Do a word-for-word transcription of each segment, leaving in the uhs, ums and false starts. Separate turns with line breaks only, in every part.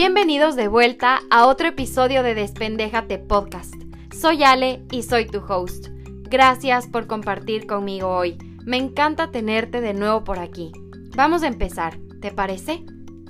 Bienvenidos de vuelta a otro episodio de Despendéjate Podcast. Soy Ale y soy tu host. Gracias por compartir conmigo hoy. Me encanta tenerte de nuevo por aquí. Vamos a empezar, ¿te parece?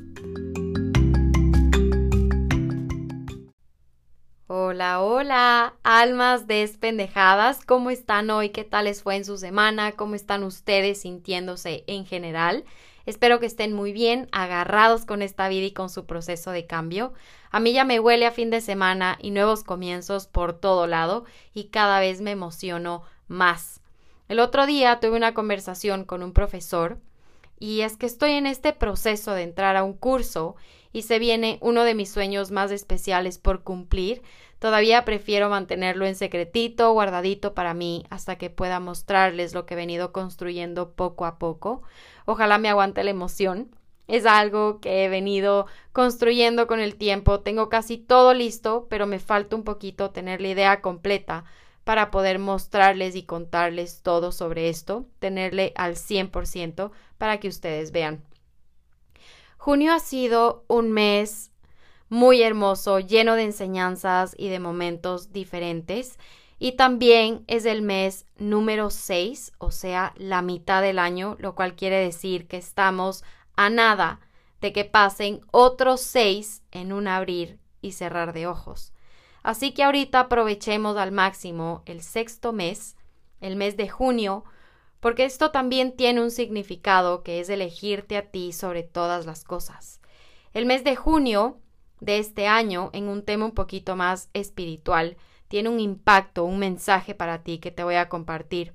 Hola, hola, almas despendejadas. ¿Cómo están hoy? ¿Qué tal les fue en su semana? ¿Cómo están ustedes sintiéndose en general? Espero que estén muy bien, agarrados con esta vida y con su proceso de cambio. A mí ya me huele a fin de semana y nuevos comienzos por todo lado y cada vez me emociono más. El otro día tuve una conversación con un profesor y es que estoy en este proceso de entrar a un curso y se viene uno de mis sueños más especiales por cumplir. Todavía prefiero mantenerlo en secretito, guardadito para mí, hasta que pueda mostrarles lo que he venido construyendo poco a poco. Ojalá me aguante la emoción. Es algo que he venido construyendo con el tiempo. Tengo casi todo listo, pero me falta un poquito tener la idea completa para poder mostrarles y contarles todo sobre esto, tenerle al cien por ciento para que ustedes vean. Junio ha sido un mes muy hermoso, lleno de enseñanzas y de momentos diferentes. Y también es el mes número seis, o sea, la mitad del año, lo cual quiere decir que estamos a nada de que pasen otros seis en un abrir y cerrar de ojos. Así que ahorita aprovechemos al máximo el sexto mes, el mes de junio, porque esto también tiene un significado que es elegirte a ti sobre todas las cosas. El mes de junio de este año, en un tema un poquito más espiritual, tiene un impacto, un mensaje para ti que te voy a compartir.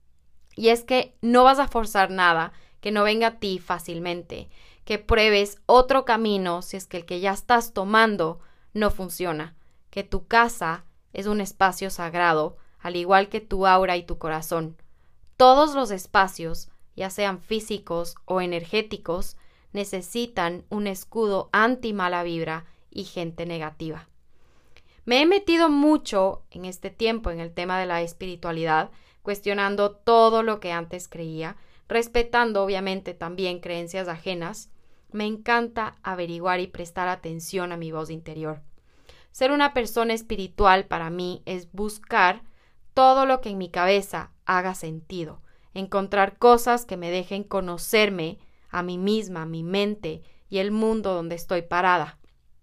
Y es que no vas a forzar nada que no venga a ti fácilmente, que pruebes otro camino si es que el que ya estás tomando no funciona, que tu casa es un espacio sagrado, al igual que tu aura y tu corazón. Todos los espacios, ya sean físicos o energéticos, necesitan un escudo anti mala vibra y gente negativa. Me he metido mucho en este tiempo en el tema de la espiritualidad, cuestionando todo lo que antes creía, respetando obviamente también creencias ajenas. Me encanta averiguar y prestar atención a mi voz interior. Ser una persona espiritual para mí es buscar todo lo que en mi cabeza haga sentido, encontrar cosas que me dejen conocerme a mí misma, mi mente y el mundo donde estoy parada.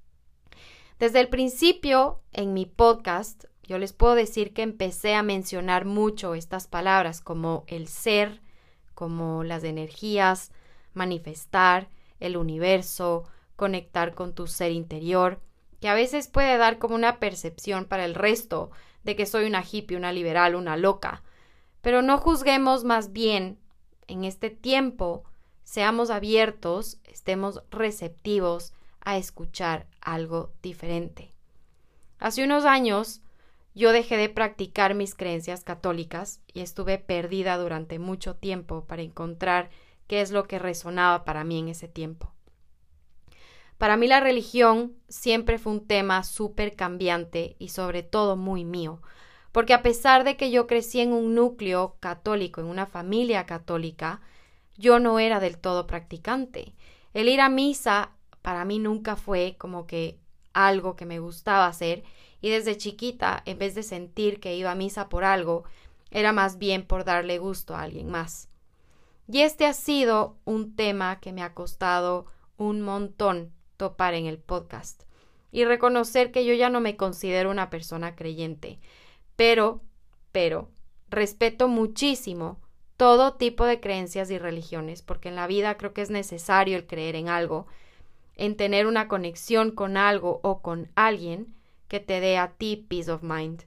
Desde el principio, en mi podcast, yo les puedo decir que empecé a mencionar mucho estas palabras como el ser, como las energías, manifestar, el universo, conectar con tu ser interior, que a veces puede dar como una percepción para el resto de que soy una hippie, una liberal, una loca. Pero no juzguemos, más bien, en este tiempo, seamos abiertos, estemos receptivos a escuchar algo diferente. Hace unos años yo dejé de practicar mis creencias católicas y estuve perdida durante mucho tiempo para encontrar qué es lo que resonaba para mí en ese tiempo. Para mí la religión siempre fue un tema súper cambiante y sobre todo muy mío, porque a pesar de que yo crecí en un núcleo católico, en una familia católica, yo no era del todo practicante. El ir a misa para mí nunca fue como que algo que me gustaba hacer y desde chiquita, en vez de sentir que iba a misa por algo, era más bien por darle gusto a alguien más. Y este ha sido un tema que me ha costado un montón topar en el podcast y reconocer que yo ya no me considero una persona creyente, pero, pero, respeto muchísimo todo tipo de creencias y religiones, porque en la vida creo que es necesario el creer en algo, en tener una conexión con algo o con alguien que te dé a ti peace of mind.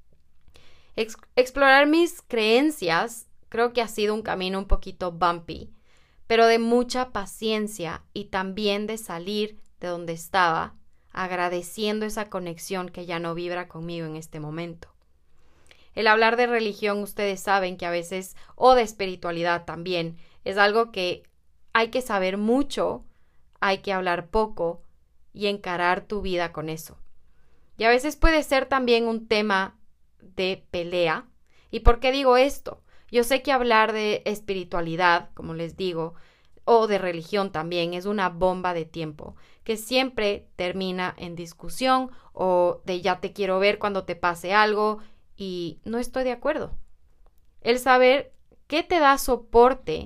Ex- explorar mis creencias creo que ha sido un camino un poquito bumpy, pero de mucha paciencia y también de salir de donde estaba, agradeciendo esa conexión que ya no vibra conmigo en este momento. El hablar de religión, ustedes saben que a veces, o de espiritualidad también, es algo que hay que saber mucho, hay que hablar poco y encarar tu vida con eso. Y a veces puede ser también un tema de pelea. ¿Y por qué digo esto? Yo sé que hablar de espiritualidad, como les digo, o de religión también, es una bomba de tiempo que siempre termina en discusión o de ya te quiero ver cuando te pase algo y no estoy de acuerdo. El saber qué te da soporte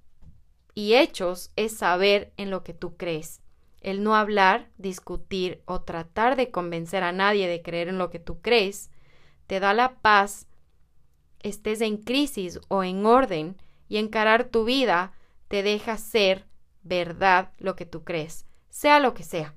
y hechos es saber en lo que tú crees. El no hablar, discutir o tratar de convencer a nadie de creer en lo que tú crees te da la paz, estés en crisis o en orden, y encarar tu vida te deja ser verdad lo que tú crees, sea lo que sea.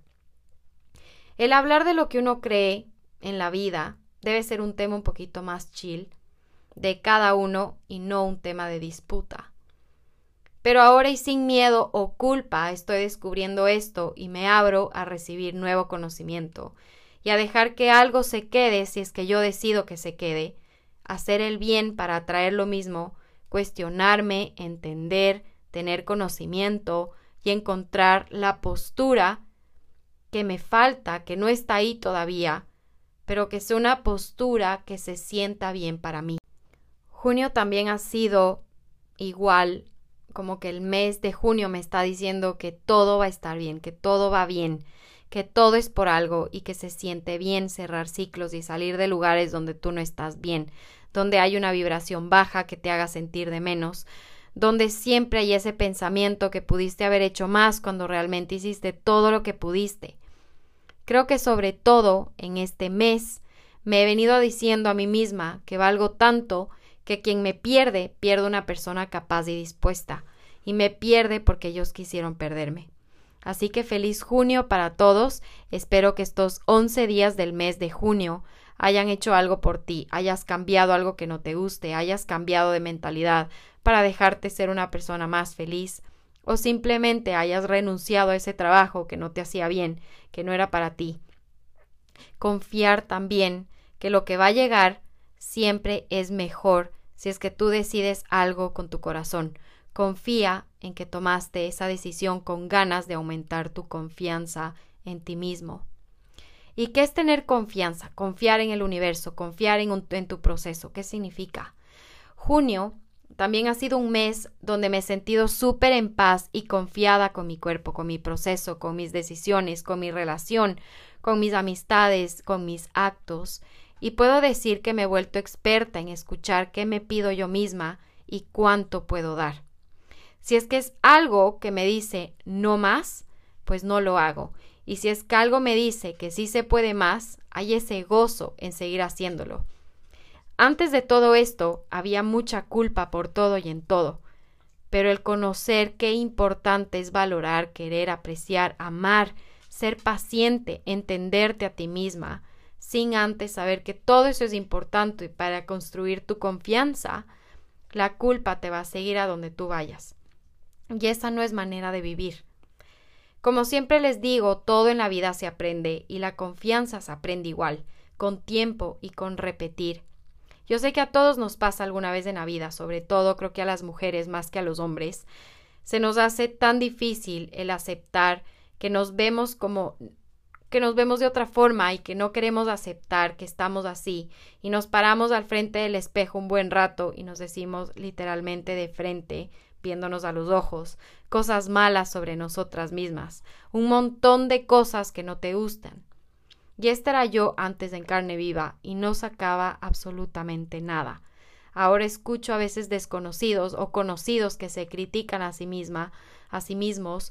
El hablar de lo que uno cree en la vida debe ser un tema un poquito más chill de cada uno y no un tema de disputa. Pero ahora y sin miedo o culpa estoy descubriendo esto y me abro a recibir nuevo conocimiento y a dejar que algo se quede si es que yo decido que se quede, hacer el bien para atraer lo mismo, cuestionarme, entender, tener conocimiento y encontrar la postura que me falta, que no está ahí todavía, pero que sea una postura que se sienta bien para mí. Junio también ha sido igual, como que el mes de junio me está diciendo que todo va a estar bien, que todo va bien, que todo es por algo y que se siente bien cerrar ciclos y salir de lugares donde tú no estás bien, donde hay una vibración baja que te haga sentir de menos, donde siempre hay ese pensamiento que pudiste haber hecho más cuando realmente hiciste todo lo que pudiste. Creo que sobre todo en este mes me he venido diciendo a mí misma que valgo tanto que quien me pierde, pierde una persona capaz y dispuesta, y me pierde porque ellos quisieron perderme. Así que feliz junio para todos, espero que estos once días del mes de junio hayan hecho algo por ti, hayas cambiado algo que no te guste, hayas cambiado de mentalidad para dejarte ser una persona más feliz, o simplemente hayas renunciado a ese trabajo que no te hacía bien, que no era para ti. Confiar también que lo que va a llegar siempre es mejor si es que tú decides algo con tu corazón. Confía en que tomaste esa decisión con ganas de aumentar tu confianza en ti mismo. ¿Y qué es tener confianza? Confiar en el universo, confiar en, un, en tu proceso. ¿Qué significa? Junio también ha sido un mes donde me he sentido súper en paz y confiada con mi cuerpo, con mi proceso, con mis decisiones, con mi relación, con mis amistades, con mis actos. Y puedo decir que me he vuelto experta en escuchar qué me pido yo misma y cuánto puedo dar. Si es que es algo que me dice no más, pues no lo hago. Y si es que algo me dice que sí se puede más, hay ese gozo en seguir haciéndolo. Antes de todo esto, había mucha culpa por todo y en todo. Pero el conocer qué importante es valorar, querer, apreciar, amar, ser paciente, entenderte a ti misma, sin antes saber que todo eso es importante para construir tu confianza, la culpa te va a seguir a donde tú vayas. Y esa no es manera de vivir. Como siempre les digo, todo en la vida se aprende y la confianza se aprende igual, con tiempo y con repetir. Yo sé que a todos nos pasa alguna vez en la vida, sobre todo creo que a las mujeres más que a los hombres, se nos hace tan difícil el aceptar que nos vemos como que nos vemos de otra forma y que no queremos aceptar que estamos así y nos paramos al frente del espejo un buen rato y nos decimos literalmente de frente, viéndonos a los ojos, cosas malas sobre nosotras mismas, un montón de cosas que no te gustan. Y esta era yo antes en carne viva y no sacaba absolutamente nada. Ahora escucho a veces desconocidos o conocidos que se critican a sí misma, a sí mismos,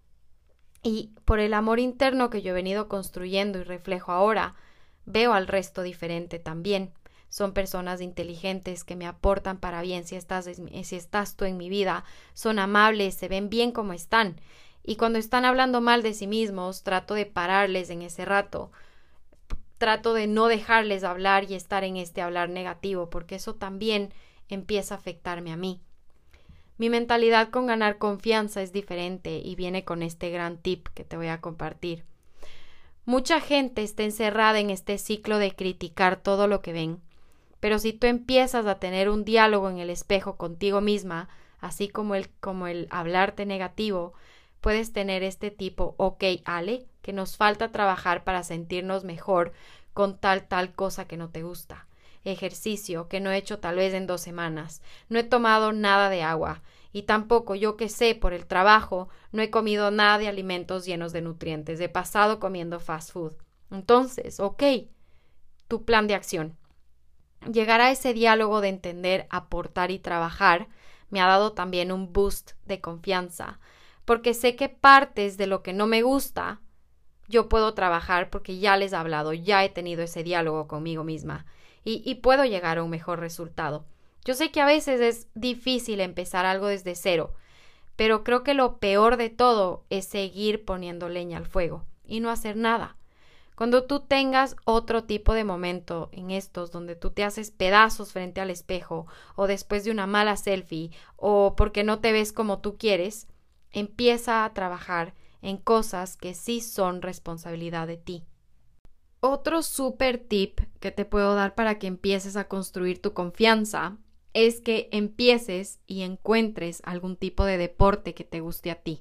y por el amor interno que yo he venido construyendo y reflejo ahora, veo al resto diferente también. Son personas inteligentes que me aportan para bien si estás, si estás tú en mi vida. Son amables, se ven bien como están. Y cuando están hablando mal de sí mismos, trato de pararles en ese rato. Trato de no dejarles hablar y estar en este hablar negativo, porque eso también empieza a afectarme a mí. Mi mentalidad con ganar confianza es diferente y viene con este gran tip que te voy a compartir. Mucha gente está encerrada en este ciclo de criticar todo lo que ven, pero si tú empiezas a tener un diálogo en el espejo contigo misma, así como el, como el hablarte negativo, puedes tener este tipo, ok, Ale, que nos falta trabajar para sentirnos mejor con tal, tal cosa que no te gusta. Ejercicio que no he hecho tal vez en dos semanas. No he tomado nada de agua. Y tampoco yo que sé por el trabajo no he comido nada de alimentos llenos de nutrientes. He pasado comiendo fast food. Entonces, ok, tu plan de acción. Llegar a ese diálogo de entender, aportar y trabajar me ha dado también un boost de confianza, porque sé que partes de lo que no me gusta yo puedo trabajar porque ya les he hablado, ya he tenido ese diálogo conmigo misma y, y puedo llegar a un mejor resultado. Yo sé que a veces es difícil empezar algo desde cero, pero creo que lo peor de todo es seguir poniendo leña al fuego y no hacer nada. Cuando tú tengas otro tipo de momento en estos donde tú te haces pedazos frente al espejo o después de una mala selfie o porque no te ves como tú quieres, empieza a trabajar en cosas que sí son responsabilidad de ti. Otro super tip que te puedo dar para que empieces a construir tu confianza es que empieces y encuentres algún tipo de deporte que te guste a ti.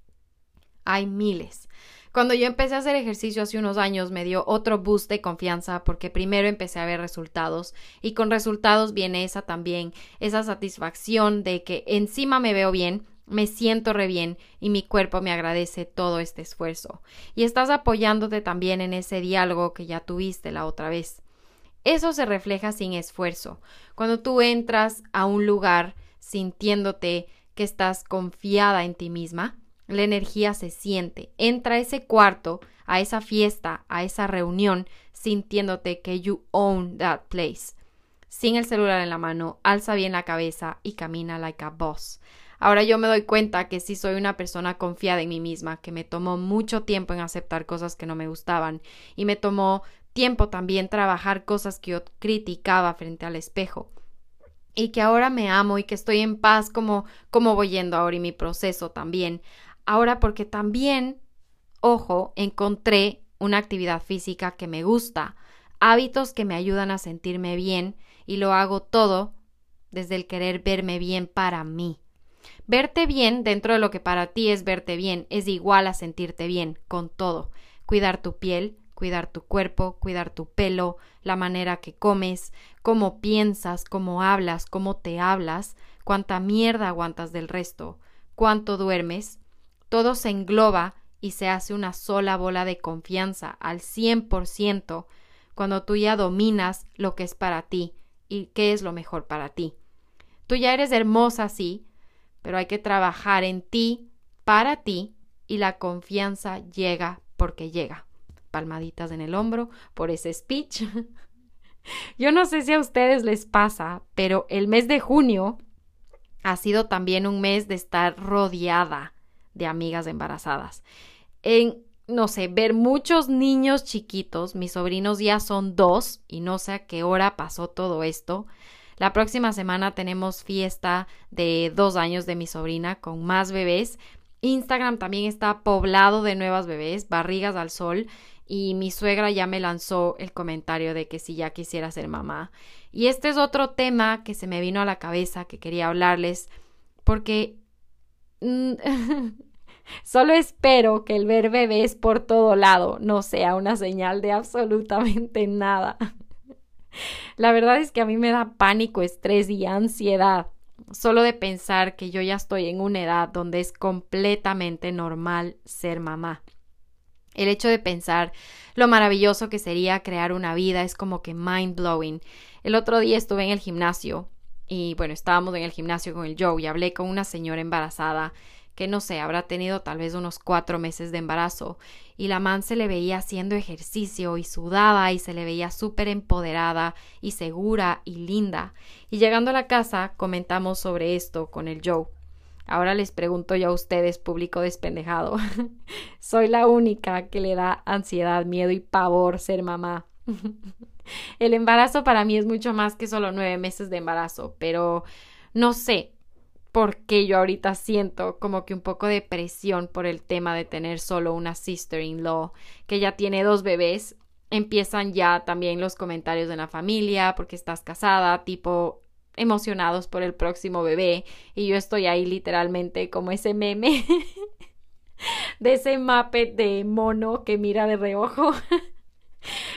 Hay miles. Cuando yo empecé a hacer ejercicio hace unos años me dio otro boost de confianza porque primero empecé a ver resultados y con resultados viene esa también, esa satisfacción de que encima me veo bien, me siento re bien y mi cuerpo me agradece todo este esfuerzo. Y estás apoyándote también en ese diálogo que ya tuviste la otra vez. Eso se refleja sin esfuerzo. Cuando tú entras a un lugar sintiéndote que estás confiada en ti misma, la energía se siente. Entra a ese cuarto, a esa fiesta, a esa reunión, sintiéndote que you own that place. Sin el celular en la mano, alza bien la cabeza y camina like a boss. Ahora yo me doy cuenta que sí soy una persona confiada en mí misma, que me tomó mucho tiempo en aceptar cosas que no me gustaban y me tomó tiempo también trabajar cosas que yo criticaba frente al espejo. Y que ahora me amo y que estoy en paz como, como voy yendo ahora y mi proceso también. Ahora porque también, ojo, encontré una actividad física que me gusta, hábitos que me ayudan a sentirme bien y lo hago todo desde el querer verme bien para mí. Verte bien dentro de lo que para ti es verte bien es igual a sentirte bien con todo. Cuidar tu piel, cuidar tu cuerpo, cuidar tu pelo, la manera que comes, cómo piensas, cómo hablas, cómo te hablas, cuánta mierda aguantas del resto, cuánto duermes. Todo se engloba y se hace una sola bola de confianza al cien por ciento cuando tú ya dominas lo que es para ti y qué es lo mejor para ti. Tú ya eres hermosa, sí, pero hay que trabajar en ti, para ti, y la confianza llega porque llega. Palmaditas en el hombro por ese speech. Yo no sé si a ustedes les pasa, pero el mes de junio ha sido también un mes de estar rodeada de amigas embarazadas. En, no sé, ver muchos niños chiquitos, mis sobrinos ya son dos y no sé a qué hora pasó todo esto. La próxima semana tenemos fiesta de dos años de mi sobrina con más bebés. Instagram también está poblado de nuevas bebés, barrigas al sol, y mi suegra ya me lanzó el comentario de que si ya quisiera ser mamá. Y este es otro tema que se me vino a la cabeza que quería hablarles porque solo espero que el ver bebés por todo lado no sea una señal de absolutamente nada. La verdad es que a mí me da pánico, estrés y ansiedad solo de pensar que yo ya estoy en una edad donde es completamente normal ser mamá. El hecho de pensar lo maravilloso que sería crear una vida es como que mind blowing. El otro día estuve en el gimnasio y bueno, estábamos en el gimnasio con el Joe y hablé con una señora embarazada que no sé, habrá tenido tal vez unos cuatro meses de embarazo y la man se le veía haciendo ejercicio y sudaba y se le veía súper empoderada y segura y linda. Y llegando a la casa comentamos sobre esto con el Joe. Ahora les pregunto yo a ustedes, público despendejado. Soy la única que le da ansiedad, miedo y pavor ser mamá. El embarazo para mí es mucho más que solo nueve meses de embarazo, pero no sé por qué yo ahorita siento como que un poco de presión por el tema de tener solo una sister-in-law que ya tiene dos bebés. Empiezan ya también los comentarios de la familia porque estás casada, tipo emocionados por el próximo bebé y yo estoy ahí literalmente como ese meme de ese Muppet de mono que mira de reojo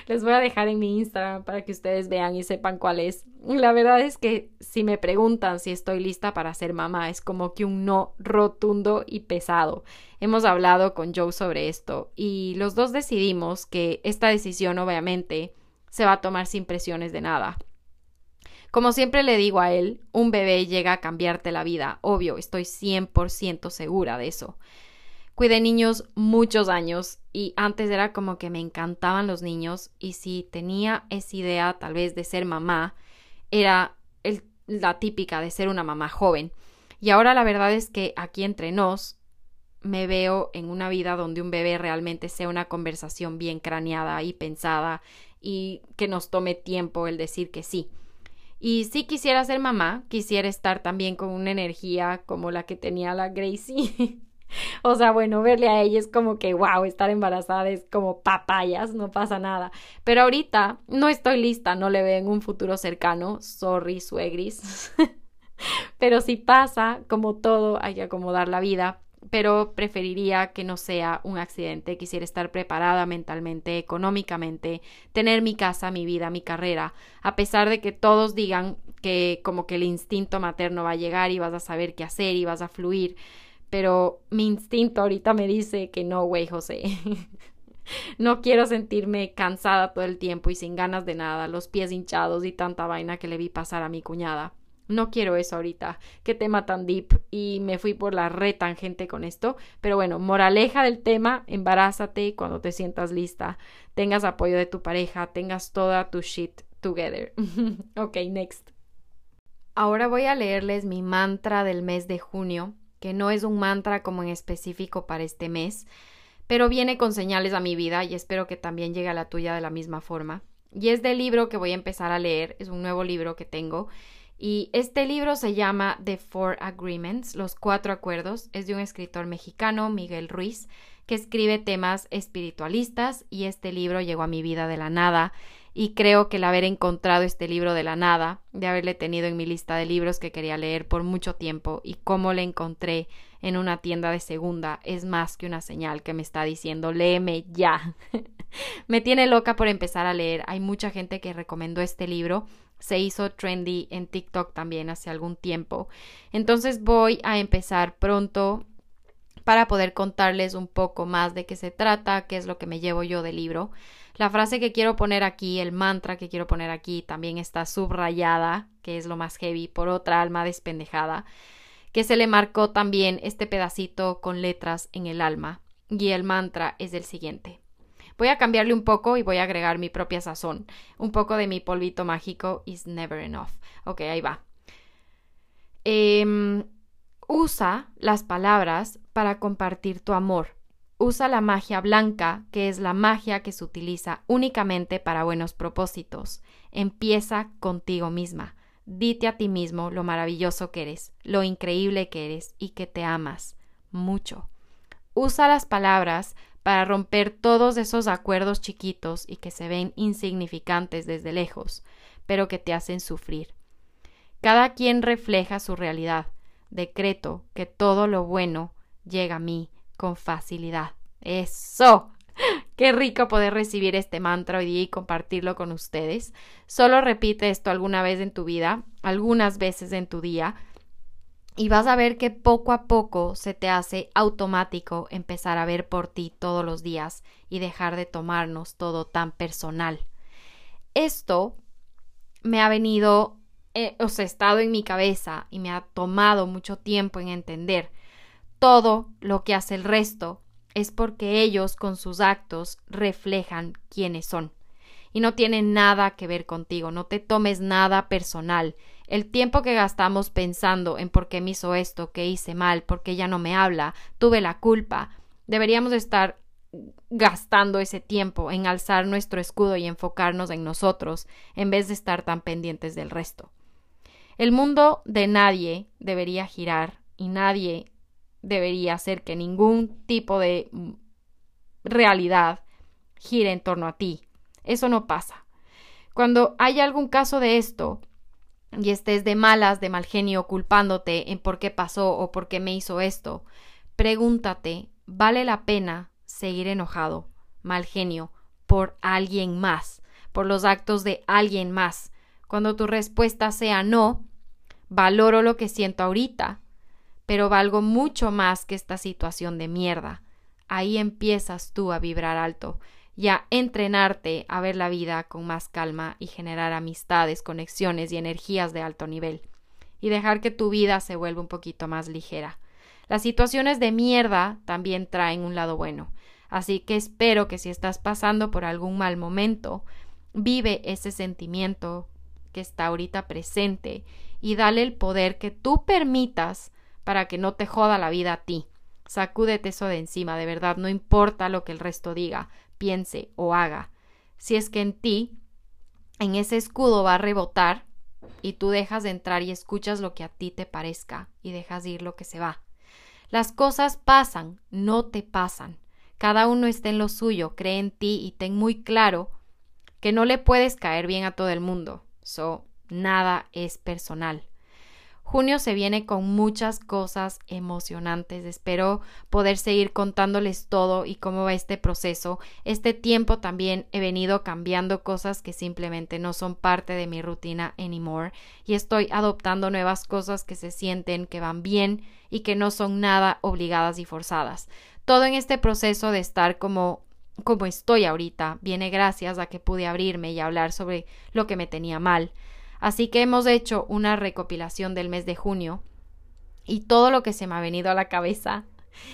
Les voy a dejar en mi Instagram para que ustedes vean y sepan cuál es. La verdad es que si me preguntan si estoy lista para ser mamá, es como que un no rotundo y pesado. Hemos hablado con Joe sobre esto y los dos decidimos que esta decisión obviamente se va a tomar sin presiones de nada. Como siempre le digo a él, un bebé llega a cambiarte la vida, obvio, estoy cien por ciento segura de eso. Cuidé niños muchos años y antes era como que me encantaban los niños y si tenía esa idea tal vez de ser mamá, era el, la típica de ser una mamá joven. Y ahora la verdad es que aquí entre nos me veo en una vida donde un bebé realmente sea una conversación bien craneada y pensada y que nos tome tiempo el decir que sí. Y si quisiera ser mamá, quisiera estar también con una energía como la que tenía la Gracie. O sea, bueno, verle a ella es como que, wow, estar embarazada es como papayas, no pasa nada. Pero ahorita no estoy lista, no le veo en un futuro cercano. Sorry, suegris. Pero si pasa, como todo, hay que acomodar la vida. Pero preferiría que no sea un accidente. Quisiera estar preparada mentalmente, económicamente, tener mi casa, mi vida, mi carrera. A pesar de que todos digan que como que el instinto materno va a llegar y vas a saber qué hacer y vas a fluir. Pero mi instinto ahorita me dice que no, güey, José. No quiero sentirme cansada todo el tiempo y sin ganas de nada, los pies hinchados y tanta vaina que le vi pasar a mi cuñada. No quiero eso ahorita. Qué tema tan deep. Y me fui por la re tangente con esto. Pero bueno, moraleja del tema, embarázate cuando te sientas lista. Tengas apoyo de tu pareja, tengas toda tu shit together. Ok, next. Ahora voy a leerles mi mantra del mes de junio, que no es un mantra como en específico para este mes, pero viene con señales a mi vida y espero que también llegue a la tuya de la misma forma. Y es del libro que voy a empezar a leer, es un nuevo libro que tengo. Y este libro se llama The Four Agreements, los cuatro acuerdos. Es de un escritor mexicano, Miguel Ruiz, que escribe temas espiritualistas y este libro llegó a mi vida de la nada. Y creo que el haber encontrado este libro de la nada, de haberle tenido en mi lista de libros que quería leer por mucho tiempo y cómo le encontré en una tienda de segunda, es más que una señal que me está diciendo, léeme ya. Me tiene loca por empezar a leer. Hay mucha gente que recomendó este libro. Se hizo trendy en TikTok también hace algún tiempo. Entonces voy a empezar pronto para poder contarles un poco más de qué se trata, qué es lo que me llevo yo del libro. La frase que quiero poner aquí, el mantra que quiero poner aquí, también está subrayada, que es lo más heavy, por otra alma despendejada, que se le marcó también este pedacito con letras en el alma. Y el mantra es el siguiente. Voy a cambiarle un poco y voy a agregar mi propia sazón. Un poco de mi polvito mágico is never enough. Ok, ahí va. Eh, usa las palabras para compartir tu amor. Usa la magia blanca, que es la magia que se utiliza únicamente para buenos propósitos. Empieza contigo misma. Dite a ti mismo lo maravilloso que eres, lo increíble que eres y que te amas mucho. Usa las palabras para romper todos esos acuerdos chiquitos y que se ven insignificantes desde lejos, pero que te hacen sufrir. Cada quien refleja su realidad. Decreto que todo lo bueno llega a mí con facilidad. ¡Eso! Qué rico poder recibir este mantra hoy día y compartirlo con ustedes. Solo repite esto alguna vez en tu vida, algunas veces en tu día, y vas a ver que poco a poco se te hace automático empezar a ver por ti todos los días y dejar de tomarnos todo tan personal. Esto me ha venido, eh, o sea, estado en mi cabeza y me ha tomado mucho tiempo en entender. Todo lo que hace el resto es porque ellos con sus actos reflejan quiénes son. Y no tiene nada que ver contigo, no te tomes nada personal. El tiempo que gastamos pensando en por qué me hizo esto, qué hice mal, por qué ya no me habla, tuve la culpa, deberíamos estar gastando ese tiempo en alzar nuestro escudo y enfocarnos en nosotros, en vez de estar tan pendientes del resto. El mundo de nadie debería girar y nadie debería hacer que ningún tipo de realidad gire en torno a ti. Eso no pasa. Cuando hay algún caso de esto y estés de malas, de mal genio, culpándote en por qué pasó o por qué me hizo esto, pregúntate, ¿vale la pena seguir enojado, mal genio, por alguien más, por los actos de alguien más. Cuando tu respuesta sea no, valoro lo que siento ahorita, pero valgo mucho más que esta situación de mierda. Ahí empiezas tú a vibrar alto y a entrenarte a ver la vida con más calma y generar amistades, conexiones y energías de alto nivel. Y dejar que tu vida se vuelva un poquito más ligera. Las situaciones de mierda también traen un lado bueno. Así que espero que si estás pasando por algún mal momento, vive ese sentimiento que está ahorita presente y dale el poder que tú permitas para que no te joda la vida a ti. Sacúdete eso de encima, de verdad, no importa lo que el resto diga, piense o haga. Si es que en ti, en ese escudo va a rebotar y tú dejas de entrar y escuchas lo que a ti te parezca y dejas ir lo que se va. Las cosas pasan, no te pasan. Cada uno está en lo suyo, cree en ti y ten muy claro que no le puedes caer bien a todo el mundo. So, nada es personal. Junio se viene con muchas cosas emocionantes. Espero poder seguir contándoles todo y cómo va este proceso. Este tiempo también he venido cambiando cosas que simplemente no son parte de mi rutina anymore y estoy adoptando nuevas cosas que se sienten que van bien y que no son nada obligadas y forzadas. Todo en este proceso de estar como, como estoy ahorita viene gracias a que pude abrirme y hablar sobre lo que me tenía mal. Así que hemos hecho una recopilación del mes de junio y todo lo que se me ha venido a la cabeza.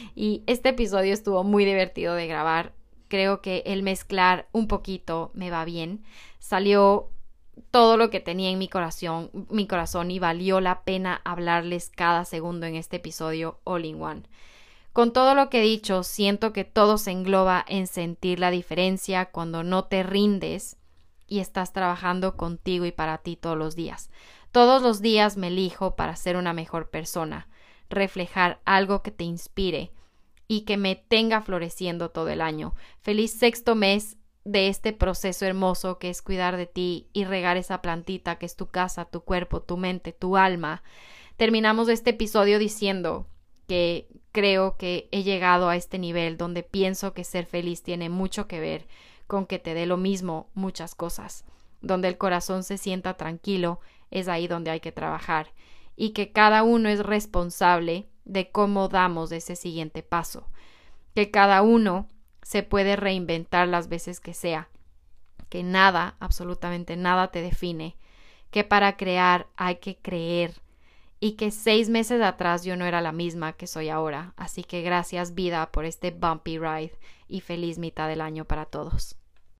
Y este episodio estuvo muy divertido de grabar. Creo que el mezclar un poquito me va bien. Salió todo lo que tenía en mi corazón, mi corazón y valió la pena hablarles cada segundo en este episodio all in one. Con todo lo que he dicho, siento que todo se engloba en sentir la diferencia cuando no te rindes y estás trabajando contigo y para ti todos los días. Todos los días me elijo para ser una mejor persona, reflejar algo que te inspire y que me tenga floreciendo todo el año. Feliz sexto mes de este proceso hermoso que es cuidar de ti y regar esa plantita que es tu casa, tu cuerpo, tu mente, tu alma. Terminamos este episodio diciendo que creo que he llegado a este nivel donde pienso que ser feliz tiene mucho que ver con que te dé lo mismo muchas cosas. Donde el corazón se sienta tranquilo, es ahí donde hay que trabajar. Y que cada uno es responsable de cómo damos ese siguiente paso. Que cada uno se puede reinventar las veces que sea. Que nada, absolutamente nada te define. Que para crear hay que creer. Y que seis meses atrás yo no era la misma que soy ahora. Así que gracias vida por este bumpy ride y feliz mitad del año para todos.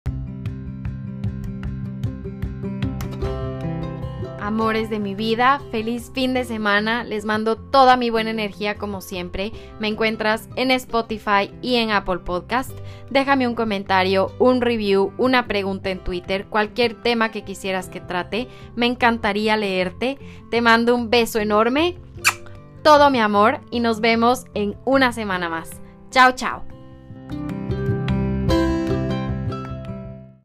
Amores de mi vida, feliz fin de semana, les mando toda mi buena energía como siempre. Me encuentras en Spotify y en Apple Podcast. Déjame un comentario, un review, una pregunta en Twitter, cualquier tema que quisieras que trate. Me encantaría leerte. Te mando un beso enorme, todo mi amor y nos vemos en una semana más. Chao, chao.